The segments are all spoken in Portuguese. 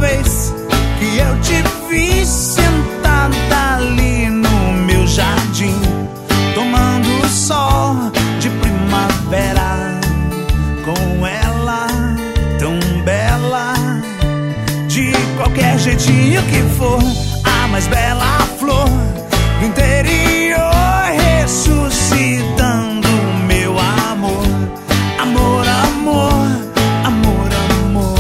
vez que eu te vi sentada ali no meu jardim, tomando sol de primavera, com ela tão bela. De qualquer jeitinho que for, a mais bela flor do interior, ressuscitando meu amor. Amor, amor, amor, amor.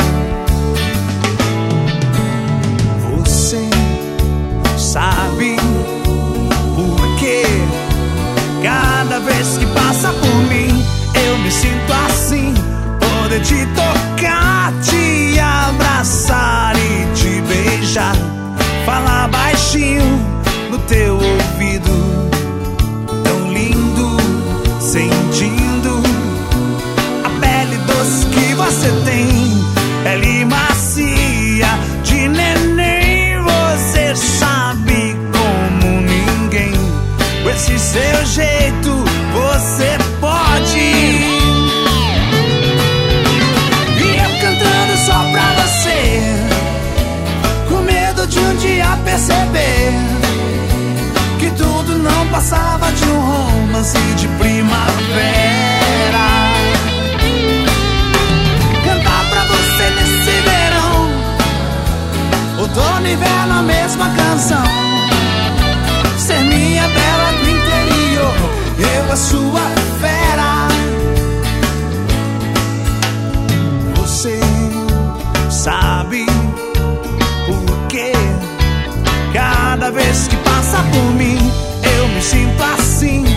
Você sabe por quê? Cada vez que passa por mim, eu me sinto assim. Poder te tocar, te abraçar e te beijar, falar baixinho no teu ouvido, tão lindo, sentindo a pele doce que você tem, pele macia de neném. Você sabe como ninguém, com esse seu jeito você pode. De um dia perceber que tudo não passava de um romance de primavera. Cantar pra você nesse verão, outono e inverno, a mesma canção. Ser minha bela do interior, eu a sua fera. Você sabe porque cada vez que passa por mim, eu me sinto assim.